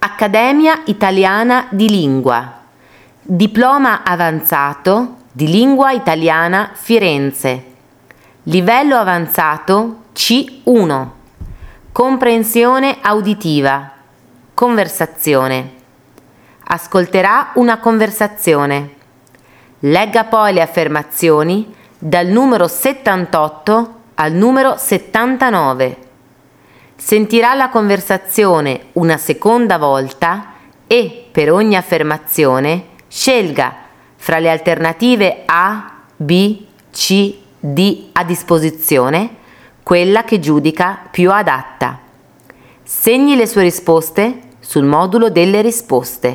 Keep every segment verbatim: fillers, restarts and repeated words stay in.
Accademia Italiana di Lingua. Diploma avanzato di Lingua Italiana Firenze. Livello avanzato C uno. Comprensione auditiva. Conversazione. Ascolterà una conversazione. Legga poi le affermazioni dal numero settantotto al numero settantanove. Sentirà la conversazione una seconda volta e per ogni affermazione scelga fra le alternative A, B, C, D a disposizione quella che giudica più adatta. Segni le sue risposte sul modulo delle risposte.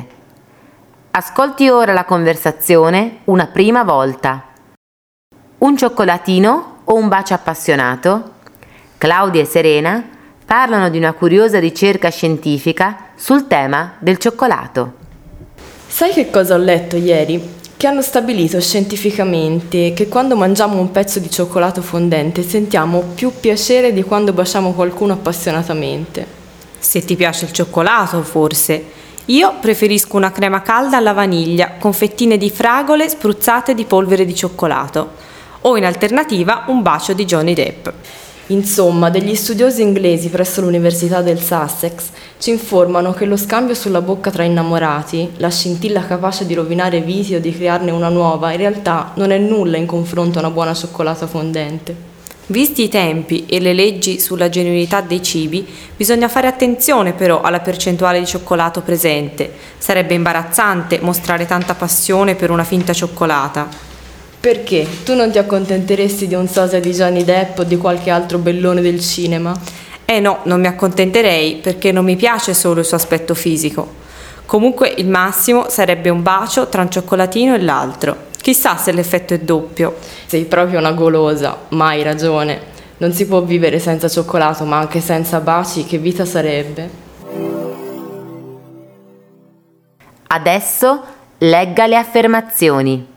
Ascolti ora la conversazione una prima volta. Un cioccolatino o un bacio appassionato? Claudia e Serena parlano di una curiosa ricerca scientifica sul tema del cioccolato. Sai che cosa ho letto ieri? Che hanno stabilito scientificamente che quando mangiamo un pezzo di cioccolato fondente sentiamo più piacere di quando baciamo qualcuno appassionatamente. Se ti piace il cioccolato, forse. Io preferisco una crema calda alla vaniglia con fettine di fragole spruzzate di polvere di cioccolato. O in alternativa un bacio di Johnny Depp. Insomma, degli studiosi inglesi presso l'Università del Sussex ci informano che lo scambio sulla bocca tra innamorati, la scintilla capace di rovinare viti o di crearne una nuova, in realtà non è nulla in confronto a una buona cioccolata fondente. Visti i tempi e le leggi sulla genuinità dei cibi, bisogna fare attenzione però alla percentuale di cioccolato presente. Sarebbe imbarazzante mostrare tanta passione per una finta cioccolata. Perché? Tu non ti accontenteresti di un sosia di Johnny Depp o di qualche altro bellone del cinema? Eh no, non mi accontenterei perché non mi piace solo il suo aspetto fisico. Comunque il massimo sarebbe un bacio tra un cioccolatino e l'altro. Chissà se l'effetto è doppio. Sei proprio una golosa, ma hai ragione. Non si può vivere senza cioccolato, ma anche senza baci, che vita sarebbe? Adesso legga le affermazioni.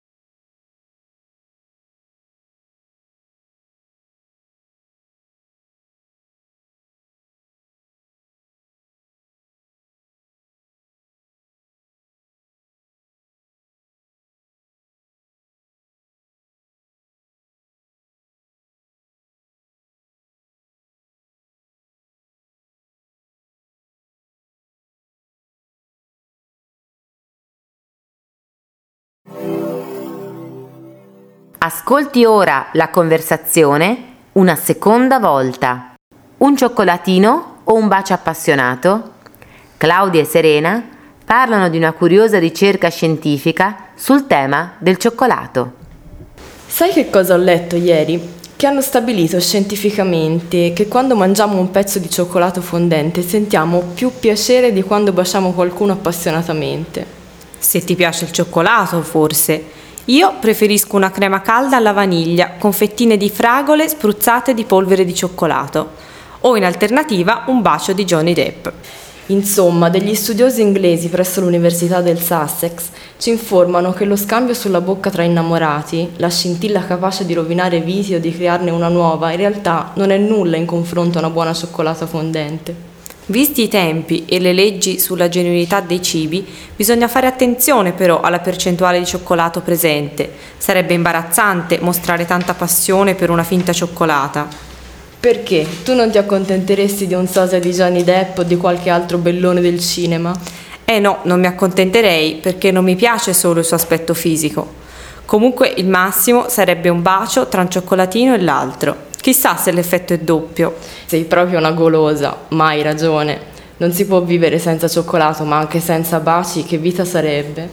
Ascolti ora la conversazione una seconda volta. Un cioccolatino o un bacio appassionato? Claudia e Serena parlano di una curiosa ricerca scientifica sul tema del cioccolato. Sai che cosa ho letto ieri? Che hanno stabilito scientificamente che quando mangiamo un pezzo di cioccolato fondente sentiamo più piacere di quando baciamo qualcuno appassionatamente. Se ti piace il cioccolato, forse. Io preferisco una crema calda alla vaniglia con fettine di fragole spruzzate di polvere di cioccolato. O in alternativa un bacio di Johnny Depp. Insomma, degli studiosi inglesi presso l'Università del Sussex ci informano che lo scambio sulla bocca tra innamorati, la scintilla capace di rovinare viti o di crearne una nuova, in realtà non è nulla in confronto a una buona cioccolata fondente. Visti i tempi e le leggi sulla genuinità dei cibi, bisogna fare attenzione però alla percentuale di cioccolato presente. Sarebbe imbarazzante mostrare tanta passione per una finta cioccolata. Perché? Tu non ti accontenteresti di un sosia di Johnny Depp o di qualche altro bellone del cinema? Eh no, non mi accontenterei perché non mi piace solo il suo aspetto fisico. Comunque il massimo sarebbe un bacio tra un cioccolatino e l'altro. Chissà se l'effetto è doppio. Sei proprio una golosa, ma hai ragione. Non si può vivere senza cioccolato, ma anche senza baci, che vita sarebbe?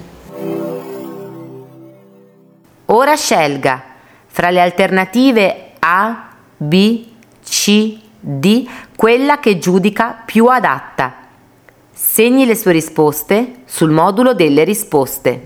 Ora scelga fra le alternative A, B, C, D quella che giudica più adatta. Segni le sue risposte sul modulo delle risposte.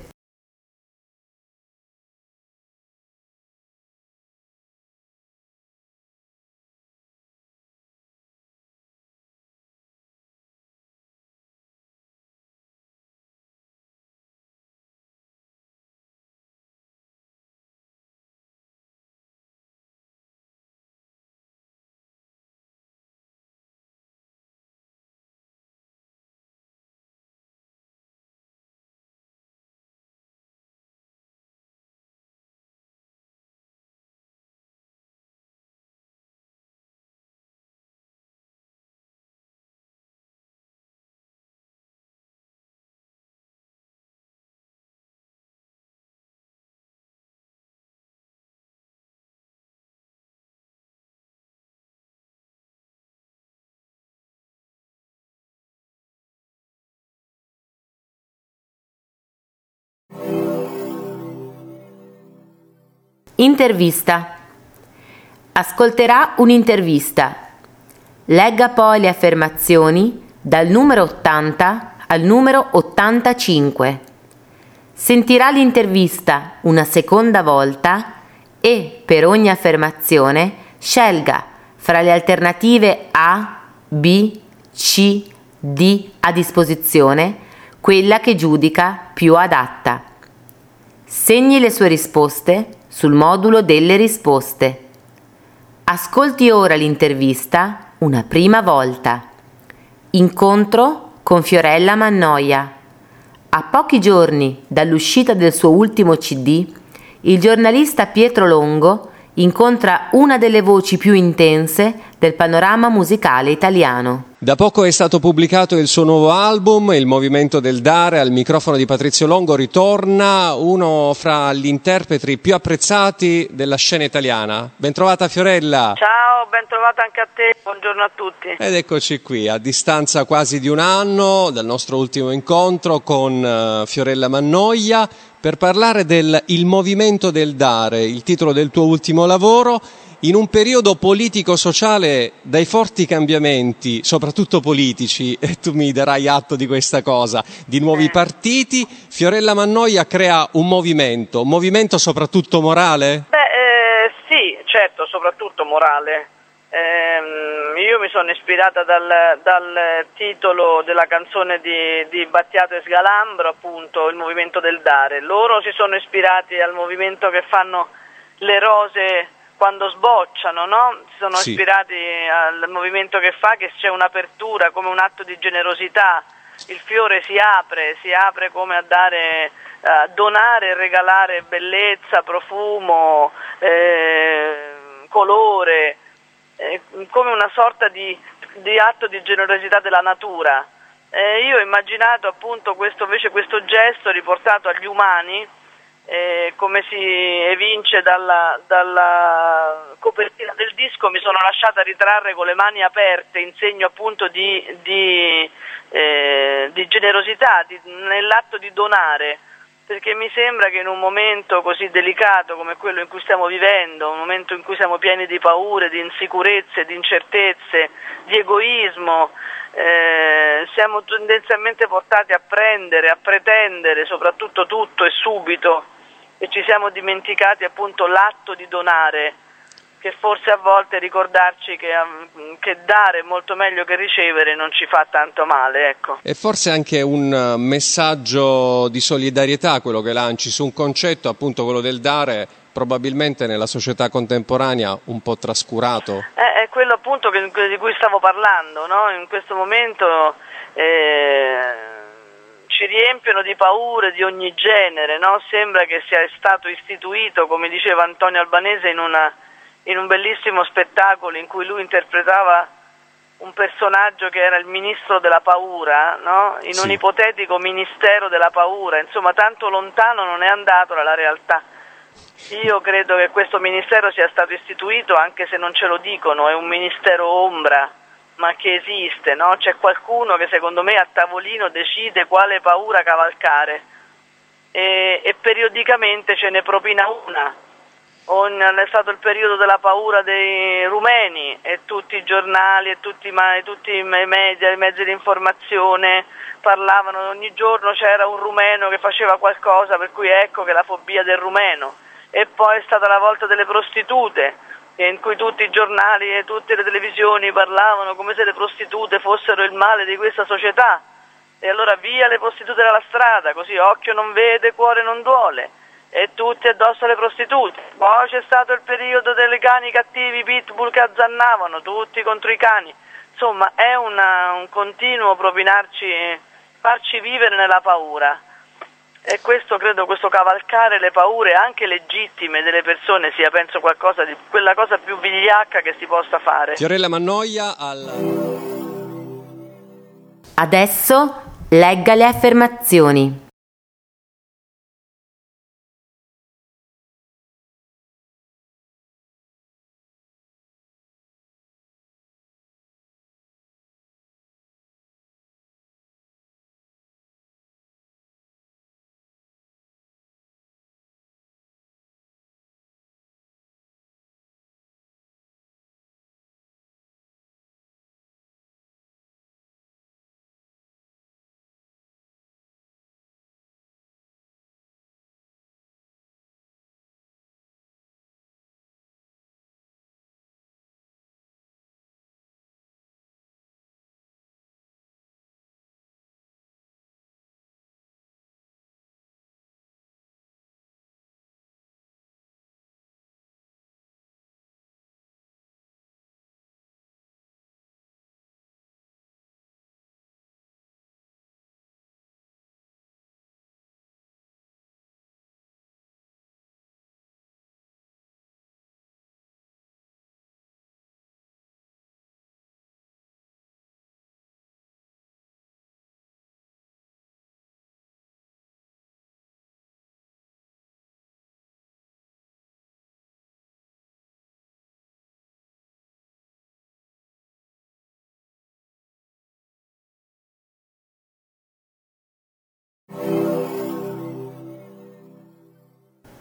Intervista. Ascolterà un'intervista. Legga poi le affermazioni dal numero ottanta al numero ottantacinque. Sentirà l'intervista una seconda volta e per ogni affermazione scelga fra le alternative A, B, C, D a disposizione quella che giudica più adatta. Segni le sue risposte sul modulo delle risposte. Ascolti ora l'intervista una prima volta. Incontro con Fiorella Mannoia. A pochi giorni dall'uscita del suo ultimo C D, il giornalista Pietro Longo incontra una delle voci più intense del panorama musicale italiano. Da poco è stato pubblicato il suo nuovo album, Il Movimento del Dare. Al microfono di Patrizio Longo ritorna uno fra gli interpreti più apprezzati della scena italiana. Bentrovata Fiorella. Ciao, bentrovata anche a te, buongiorno a tutti. Ed eccoci qui, a distanza quasi di un anno dal nostro ultimo incontro con uh, Fiorella Mannoia, per parlare del Il Movimento del Dare, il titolo del tuo ultimo lavoro. In un periodo politico-sociale dai forti cambiamenti, soprattutto politici, e tu mi darai atto di questa cosa, di nuovi partiti, Fiorella Mannoia crea un movimento, un movimento soprattutto morale? Beh, eh, sì, certo, soprattutto morale. Eh, io mi sono ispirata dal, dal titolo della canzone di, di Battiato e Sgalambro, appunto, Il Movimento del Dare. Loro si sono ispirati al movimento che fanno le rose quando sbocciano, no? Si sono sì. ispirati al movimento che fa, che c'è un'apertura come un atto di generosità, il fiore si apre, si apre come a dare, a donare e regalare bellezza, profumo, eh, colore, eh, come una sorta di, di atto di generosità della natura. Eh, io ho immaginato appunto questo, invece questo gesto riportato agli umani, Eh, come si evince dalla, dalla copertina del disco. Mi sono lasciata ritrarre con le mani aperte in segno appunto di, di, eh, di generosità, di, nell'atto di donare, perché mi sembra che in un momento così delicato come quello in cui stiamo vivendo, un momento in cui siamo pieni di paure, di insicurezze, di incertezze, di egoismo, Eh, siamo tendenzialmente portati a prendere, a pretendere soprattutto tutto e subito, e ci siamo dimenticati appunto l'atto di donare, che forse a volte ricordarci che, che dare è molto meglio che ricevere non ci fa tanto male, ecco. E forse anche un messaggio di solidarietà quello che lanci su un concetto, appunto quello del dare, probabilmente nella società contemporanea un po' trascurato. Eh, è quello appunto che, di cui stavo parlando, no? In questo momento eh, ci riempiono di paure di ogni genere, no? Sembra che sia stato istituito, come diceva Antonio Albanese in, una, in un bellissimo spettacolo in cui lui interpretava un personaggio che era il ministro della paura, no? In sì. un ipotetico ministero della paura, insomma tanto lontano non è andato dalla realtà. Io credo che questo ministero sia stato istituito, anche se non ce lo dicono, è un ministero ombra, ma che esiste, no? C'è qualcuno che secondo me a tavolino decide quale paura cavalcare e, e periodicamente ce ne propina una. On, è stato il periodo della paura dei rumeni e tutti i giornali e tutti, ma, tutti i media, i mezzi di informazione parlavano, ogni giorno c'era un rumeno che faceva qualcosa, per cui ecco che la fobia del rumeno. E poi è stata la volta delle prostitute, in cui tutti i giornali e tutte le televisioni parlavano come se le prostitute fossero il male di questa società. E allora via le prostitute dalla strada, così occhio non vede, cuore non duole. E tutti addosso alle prostitute. Poi c'è stato il periodo dei cani cattivi, pitbull che azzannavano, tutti contro i cani. Insomma, è una, un continuo propinarci, farci vivere nella paura. E questo, credo, questo cavalcare le paure anche legittime delle persone sia, penso, qualcosa di quella cosa più vigliacca che si possa fare. Fiorella Mannoia al... Adesso legga le affermazioni.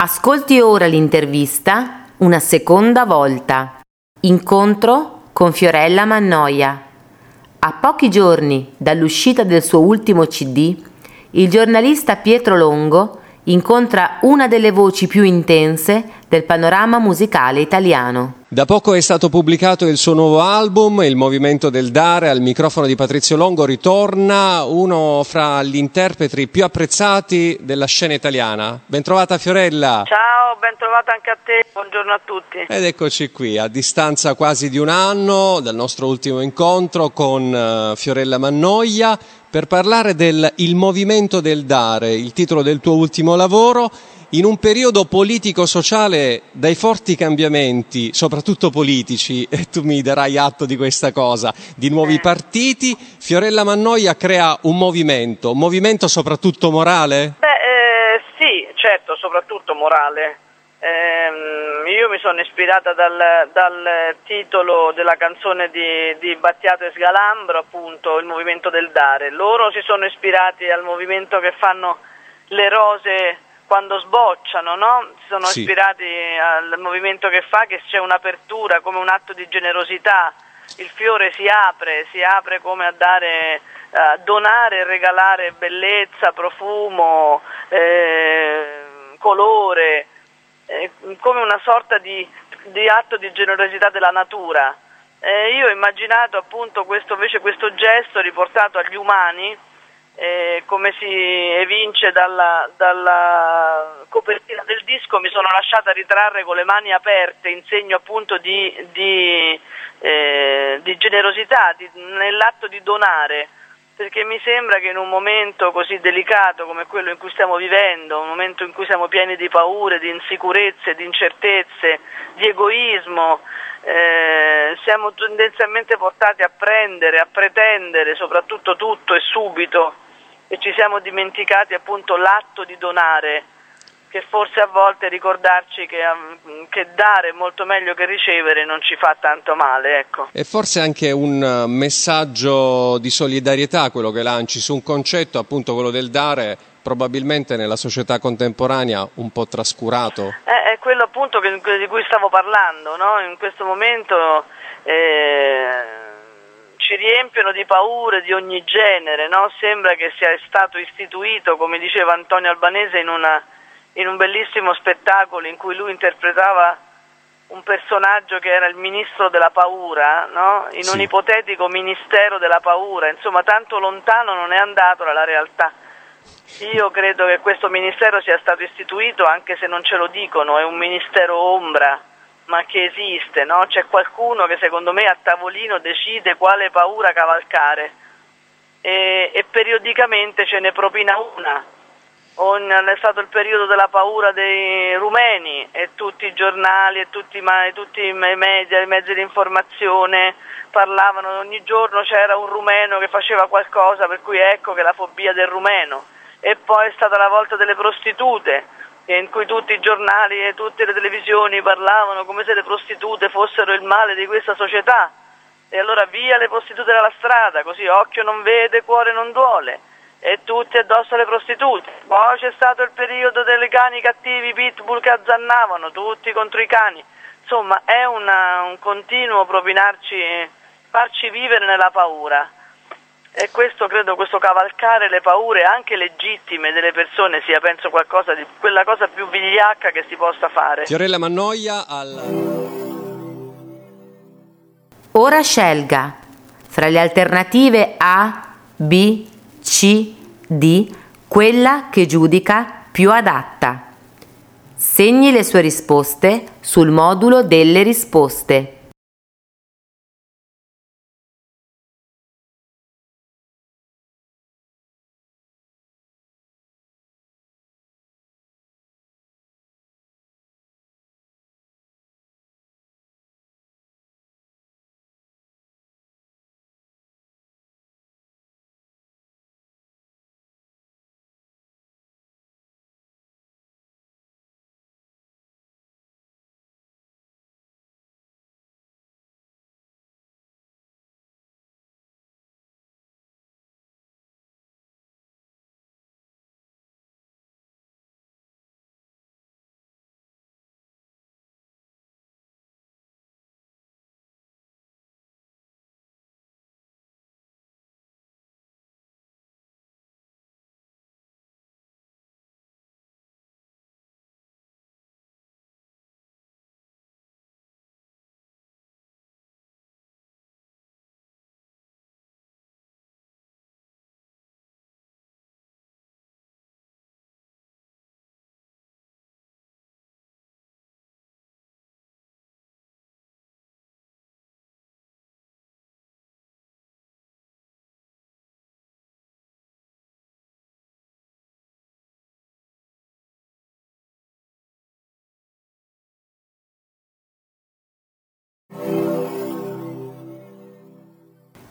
Ascolti ora l'intervista una seconda volta. Incontro con Fiorella Mannoia. A pochi giorni dall'uscita del suo ultimo C D, il giornalista Pietro Longo incontra una delle voci più intense del panorama musicale italiano. Da poco è stato pubblicato il suo nuovo album, Il Movimento del Dare. Al microfono di Patrizio Longo ritorna uno fra gli interpreti più apprezzati della scena italiana. Bentrovata Fiorella. Ciao, bentrovata anche a te, buongiorno a tutti. Ed eccoci qui, a distanza quasi di un anno dal nostro ultimo incontro con uh, Fiorella Mannoia, per parlare del Il Movimento del Dare, il titolo del tuo ultimo lavoro. In un periodo politico-sociale dai forti cambiamenti, soprattutto politici, e tu mi darai atto di questa cosa, di nuovi eh. partiti, Fiorella Mannoia crea un movimento, un movimento soprattutto morale? Beh, eh, sì, certo, soprattutto morale. Eh, io mi sono ispirata dal, dal titolo della canzone di, di Battiato e Sgalambro, appunto, Il Movimento del Dare. Loro si sono ispirati al movimento che fanno le rose quando sbocciano, no? Si sono sì. ispirati al movimento che fa che c'è un'apertura come un atto di generosità, il fiore si apre, si apre come a dare, a donare e regalare bellezza, profumo, eh, colore, eh, come una sorta di, di atto di generosità della natura. Eh, io ho immaginato appunto questo, invece questo gesto riportato agli umani. Eh, come si evince dalla, dalla copertina del disco, mi sono lasciata ritrarre con le mani aperte in segno appunto di, di, eh, di generosità, di, nell'atto di donare, perché mi sembra che in un momento così delicato come quello in cui stiamo vivendo, un momento in cui siamo pieni di paure, di insicurezze, di incertezze, di egoismo, Eh, siamo tendenzialmente portati a prendere, a pretendere soprattutto tutto e subito, e ci siamo dimenticati appunto l'atto di donare, che forse a volte ricordarci che, che dare è molto meglio che ricevere non ci fa tanto male, ecco. E forse anche un messaggio di solidarietà quello che lanci su un concetto, appunto quello del dare, probabilmente nella società contemporanea un po' trascurato. Eh, è quello appunto che, di cui stavo parlando, no? In questo momento eh, ci riempiono di paure di ogni genere, no? Sembra che sia stato istituito, come diceva Antonio Albanese in, una, in un bellissimo spettacolo in cui lui interpretava un personaggio che era il ministro della paura, no? In sì. un ipotetico ministero della paura, insomma tanto lontano non è andato dalla realtà. Io credo che questo ministero sia stato istituito, anche se non ce lo dicono, è un ministero ombra, ma che esiste, no? C'è qualcuno che secondo me a tavolino decide quale paura cavalcare e, e periodicamente ce ne propina una. On, è stato il periodo della paura dei rumeni e tutti i giornali e tutti, ma, tutti i media, i mezzi di informazione parlavano, ogni giorno c'era un rumeno che faceva qualcosa, per cui ecco che la fobia del rumeno. E poi è stata la volta delle prostitute, in cui tutti i giornali e tutte le televisioni parlavano come se le prostitute fossero il male di questa società. E allora via le prostitute dalla strada, così occhio non vede, cuore non duole. E tutti addosso alle prostitute. Poi c'è stato il periodo dei cani cattivi, pitbull che azzannavano, tutti contro i cani. Insomma, è una, un continuo propinarci, farci vivere nella paura. E questo credo, questo cavalcare le paure anche legittime delle persone sia, penso, qualcosa di quella cosa più vigliacca che si possa fare. Fiorella Mannoia al... Ora scelga fra le alternative A, B, C, D quella che giudica più adatta. Segni le sue risposte sul modulo delle risposte.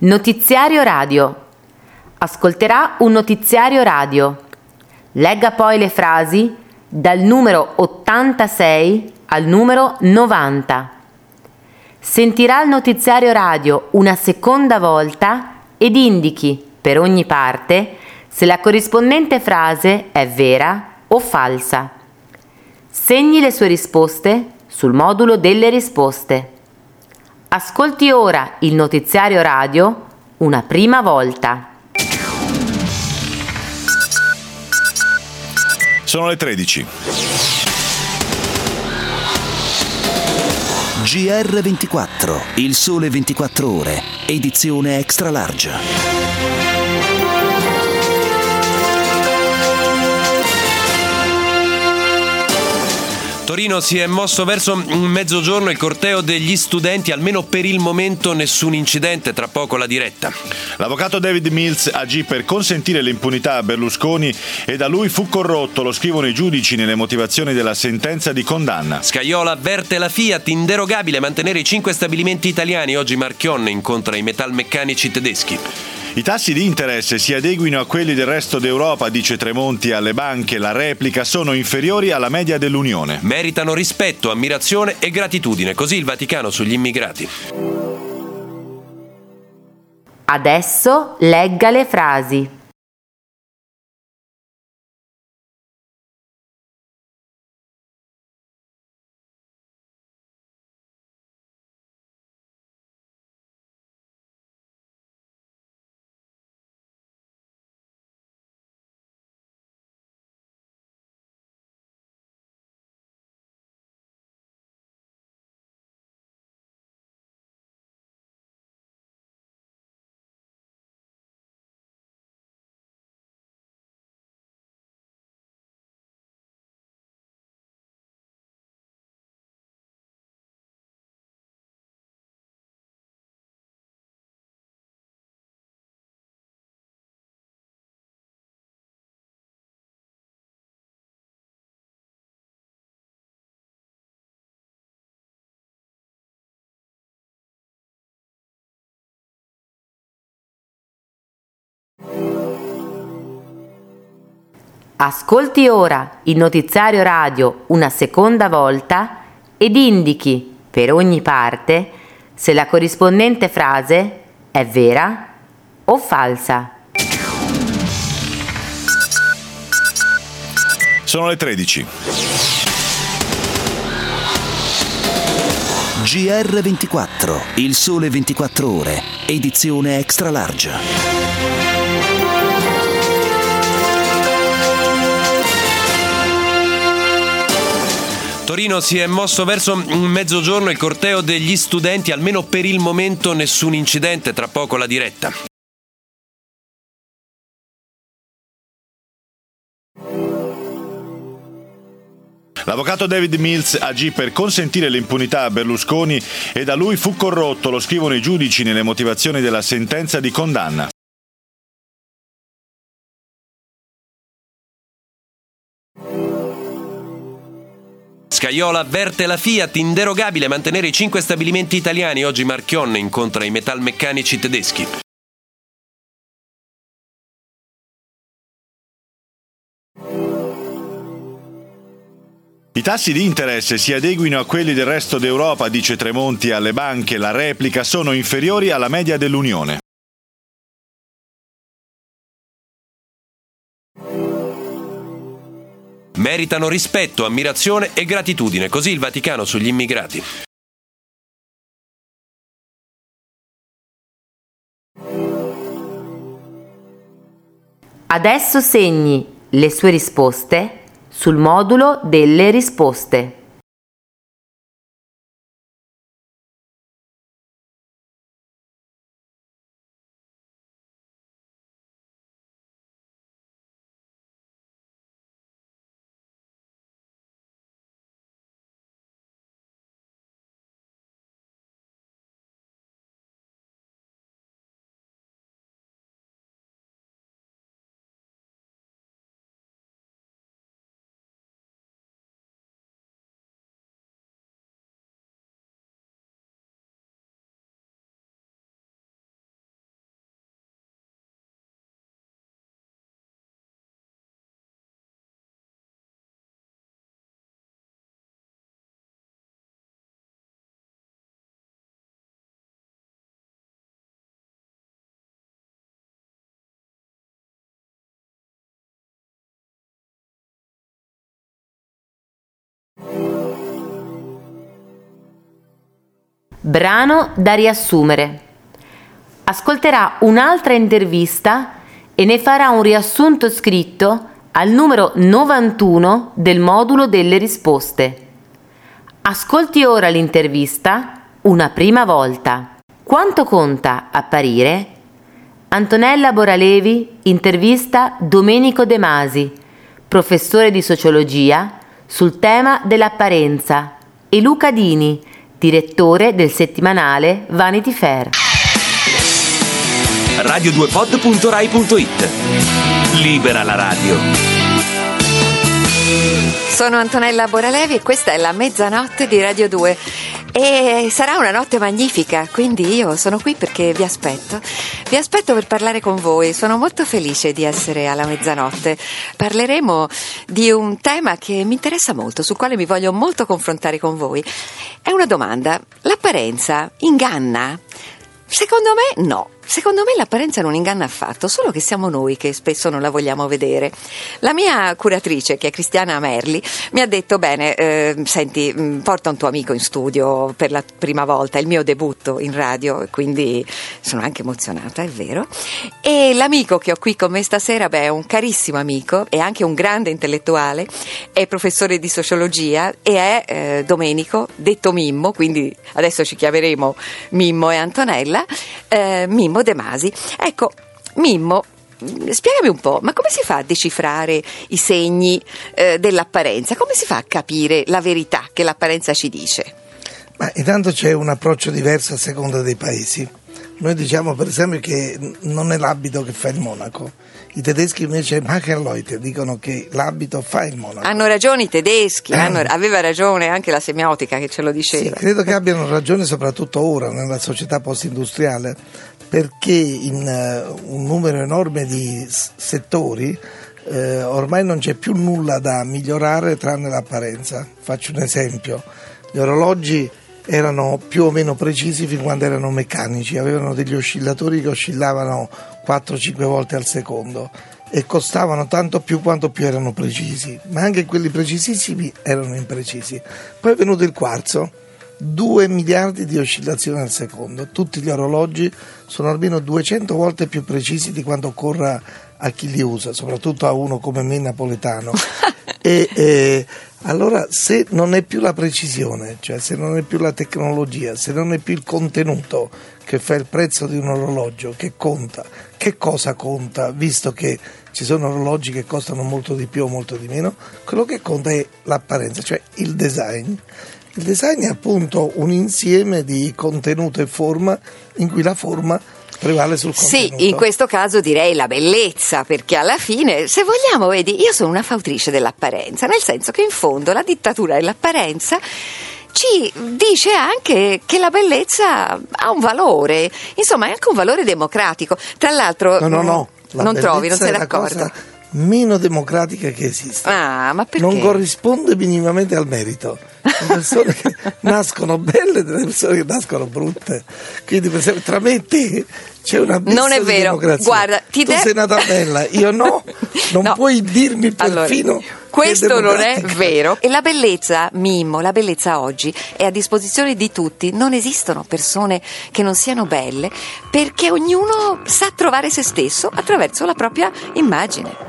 Notiziario radio. Ascolterà un notiziario radio. Legga poi le frasi dal numero ottantasei al numero novanta. Sentirà il notiziario radio una seconda volta ed indichi per ogni parte se la corrispondente frase è vera o falsa. Segni le sue risposte sul modulo delle risposte. Ascolti ora il notiziario radio una prima volta. Sono le tredici. G R ventiquattro, il sole ventiquattro ore, edizione extra large. Torino si è mosso verso mezzogiorno il corteo degli studenti, almeno per il momento nessun incidente, tra poco la diretta. L'avvocato David Mills agì per consentire l'impunità a Berlusconi e da lui fu corrotto, lo scrivono i giudici nelle motivazioni della sentenza di condanna. Scajola avverte la Fiat, inderogabile mantenere i cinque stabilimenti italiani, oggi Marchionne incontra i metalmeccanici tedeschi. I tassi di interesse si adeguino a quelli del resto d'Europa, dice Tremonti alle banche, la replica sono inferiori alla media dell'Unione. Meritano rispetto, ammirazione e gratitudine, così il Vaticano sugli immigrati. Adesso legga le frasi. Ascolti ora il notiziario radio una seconda volta ed indichi per ogni parte se la corrispondente frase è vera o falsa. Sono le tredici. G R ventiquattro, il sole ventiquattro ore, edizione extra large. Torino si è mosso verso mezzogiorno il corteo degli studenti, almeno per il momento nessun incidente, tra poco la diretta. L'avvocato David Mills agì per consentire l'impunità a Berlusconi e da lui fu corrotto, lo scrivono i giudici nelle motivazioni della sentenza di condanna. Scajola avverte la Fiat, inderogabile mantenere i cinque stabilimenti italiani, oggi Marchionne incontra i metalmeccanici tedeschi. I tassi di interesse si adeguino a quelli del resto d'Europa, dice Tremonti alle banche, la replica sono inferiori alla media dell'Unione. Meritano rispetto, ammirazione e gratitudine, così il Vaticano sugli immigrati. Adesso segni le sue risposte sul modulo delle risposte. brano da riassumere. Ascolterà un'altra intervista e ne farà un riassunto scritto al numero novantuno del modulo delle risposte. Ascolti ora l'intervista una prima volta. Quanto conta apparire? Antonella Boralevi intervista Domenico De Masi, professore di sociologia, sul tema dell'apparenza, e Luca Dini, direttore del settimanale Vanity Fair. radio due pod punto rai punto it. Libera la radio. Sono Antonella Boralevi e questa è la mezzanotte di Radio due. E sarà una notte magnifica, quindi io sono qui perché vi aspetto. Vi aspetto per parlare con voi. Sono molto felice di essere alla mezzanotte. Parleremo di un tema che mi interessa molto, sul quale mi voglio molto confrontare con voi. È una domanda. L'apparenza inganna? Secondo me no. Secondo me l'apparenza non inganna affatto, solo che siamo noi che spesso non la vogliamo vedere. La mia curatrice, che è Cristiana Merli, mi ha detto: bene, eh, senti, mh, porta un tuo amico in studio per la prima volta, è il mio debutto in radio, quindi sono anche emozionata, è vero. E l'amico che ho qui con me stasera, beh, è un carissimo amico, è anche un grande intellettuale, è professore di sociologia e è eh, Domenico, detto Mimmo, quindi adesso ci chiameremo Mimmo e Antonella, eh, Mimmo De Masi. Ecco, Mimmo, spiegami un po', ma come si fa a decifrare i segni eh, dell'apparenza? Come si fa a capire la verità che l'apparenza ci dice? Ma intanto c'è un approccio diverso a seconda dei paesi. Noi diciamo per esempio che non è l'abito che fa il monaco. I tedeschi invece, Machenleute, dicono che l'abito fa il monaco. Hanno ragione i tedeschi, hanno, aveva ragione anche la semiotica che ce lo diceva. Sì, credo che abbiano ragione soprattutto ora nella società post-industriale, perché in uh, un numero enorme di s- settori eh, ormai non c'è più nulla da migliorare tranne l'apparenza. Faccio un esempio: gli orologi erano più o meno precisi fin quando erano meccanici, avevano degli oscillatori che oscillavano quattro cinque volte al secondo e costavano tanto più quanto più erano precisi, ma anche quelli precisissimi erano imprecisi. Poi è venuto il quarzo, due miliardi di oscillazioni al secondo, tutti gli orologi sono almeno duecento volte più precisi di quanto occorra a chi li usa, soprattutto a uno come me napoletano. e, e allora se non è più la precisione, cioè se non è più la tecnologia, se non è più il contenuto che fa il prezzo di un orologio, che conta, che cosa conta, visto che ci sono orologi che costano molto di più o molto di meno, quello che conta è l'apparenza, cioè il design. Il design è appunto un insieme di contenuto e forma in cui la forma prevale sul contenuto. Sì, in questo caso direi la bellezza, perché alla fine, se vogliamo, vedi, io sono una fautrice dell'apparenza, nel senso che in fondo la dittatura dell'apparenza ci dice anche che la bellezza ha un valore, insomma è anche un valore democratico. Tra l'altro no, no, no, la non trovi, non sei è d'accordo? La cosa meno democratica che esiste. Ah, ma perché? Non corrisponde minimamente al merito. Le persone che nascono belle e delle persone che nascono brutte. Quindi per esempio tra me e te c'è una bella non è vero, democrazia. guarda, ti tu de- sei nata bella, io no. Non no. puoi dirmi perfino allora, questo che è non è vero. E la bellezza, Mimmo, la bellezza oggi è a disposizione di tutti. Non esistono persone che non siano belle, perché ognuno sa trovare se stesso attraverso la propria immagine.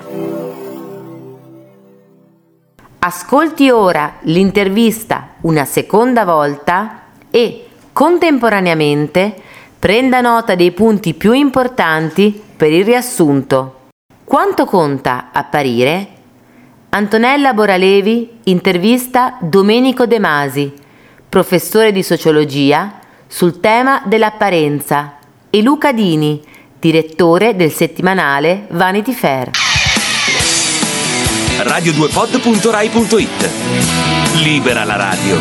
Ascolti ora l'intervista una seconda volta e, contemporaneamente, prenda nota dei punti più importanti per il riassunto. Quanto conta apparire? Antonella Boralevi intervista Domenico De Masi, professore di sociologia, sul tema dell'apparenza, e Luca Dini, direttore del settimanale Vanity Fair. radio due pod punto rai punto it. Libera la radio.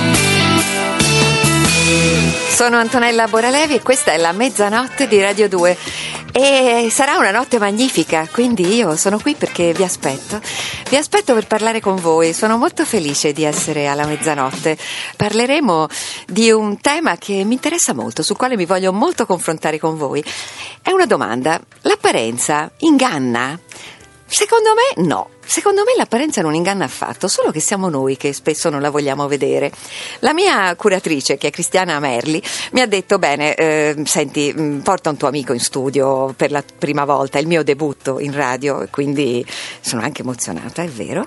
Sono Antonella Boralevi e questa è la mezzanotte di Radio due. E sarà una notte magnifica, quindi io sono qui perché vi aspetto. Vi aspetto per parlare con voi. Sono molto felice di essere alla mezzanotte. Parleremo di un tema che mi interessa molto, sul quale mi voglio molto confrontare con voi. È una domanda. L'apparenza inganna? Secondo me no. secondo me l'apparenza non inganna affatto, solo che siamo noi che spesso non la vogliamo vedere. La mia curatrice, che è Cristiana Merli, mi ha detto: bene, eh, senti, mh, porta un tuo amico in studio per la prima volta, è il mio debutto in radio, quindi sono anche emozionata, è vero.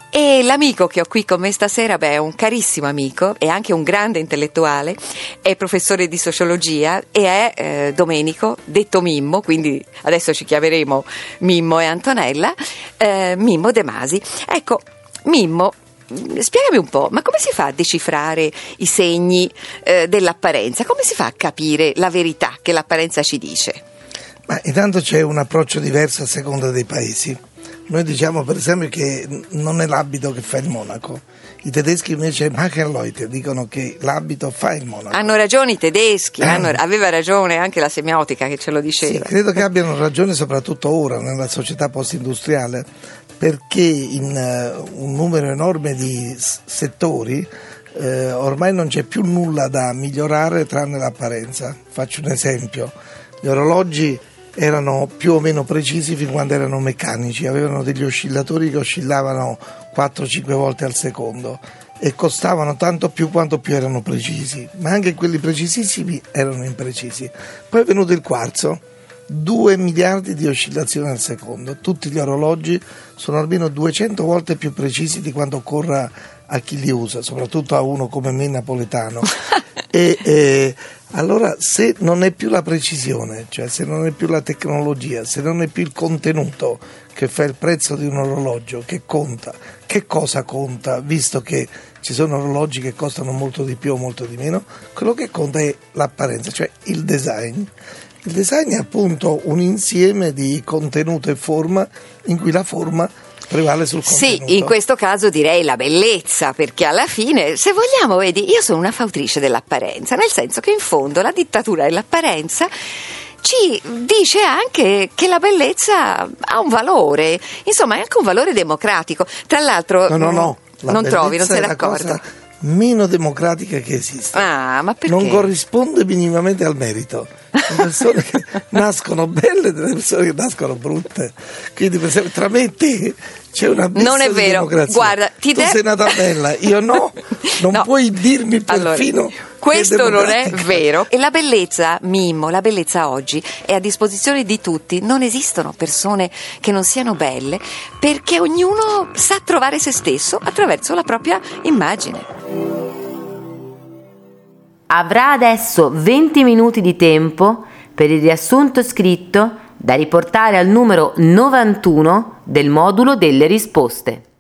E l'amico che ho qui con me stasera, beh, è un carissimo amico, è anche un grande intellettuale, è professore di sociologia e è eh, Domenico, detto Mimmo, quindi adesso ci chiameremo Mimmo e Antonella, eh, Mimmo De Masi. Ecco, Mimmo, spiegami un po', ma come si fa a decifrare i segni eh, dell'apparenza? Come si fa a capire la verità che l'apparenza ci dice? Ma intanto c'è un approccio diverso a seconda dei paesi. Noi diciamo per esempio che non è l'abito che fa il monaco. I tedeschi invece Machenleute dicono che l'abito fa il monaco. Hanno ragione i tedeschi, hanno, aveva ragione anche la semiotica che ce lo diceva. Sì, credo che abbiano ragione soprattutto ora nella società post-industriale, perché in uh, un numero enorme di s- settori eh, ormai non c'è più nulla da migliorare tranne l'apparenza. Faccio un esempio: gli orologi erano più o meno precisi fin quando erano meccanici, avevano degli oscillatori che oscillavano quattro cinque volte al secondo e costavano tanto più quanto più erano precisi, ma anche quelli precisissimi erano imprecisi. Poi è venuto il quarzo, due miliardi di oscillazioni al secondo, tutti gli orologi sono almeno duecento volte più precisi di quanto occorra a chi li usa, soprattutto a uno come me napoletano. e, e allora se non è più la precisione, cioè se non è più la tecnologia, se non è più il contenuto che fa il prezzo di un orologio, che conta, che cosa conta, visto che ci sono orologi che costano molto di più o molto di meno, quello che conta è l'apparenza, cioè il design. Il design è appunto un insieme di contenuto e forma in cui la forma prevale sul contenuto. Sì, in questo caso direi la bellezza, perché alla fine, se vogliamo, vedi, io sono una fautrice dell'apparenza, nel senso che in fondo la dittatura dell'apparenza ci dice anche che la bellezza ha un valore, insomma è anche un valore democratico. Tra l'altro no, no, no, la non trovi, non sei è d'accordo? La cosa meno democratica che esiste. Ah, ma perché? Non corrisponde minimamente al merito. Le persone che nascono belle e delle persone che nascono brutte. Quindi per esempio tra me e te c'è una abisso non è di vero. democrazia. Guarda, ti tu de- sei nata bella, io no. Non no. puoi dirmi perfino allora, questo non è vero. E la bellezza, Mimmo, la bellezza oggi è a disposizione di tutti. Non esistono persone che non siano belle, perché ognuno sa trovare se stesso attraverso la propria immagine. Avrà adesso venti minuti di tempo per il riassunto scritto da riportare al numero novantuno del modulo delle risposte.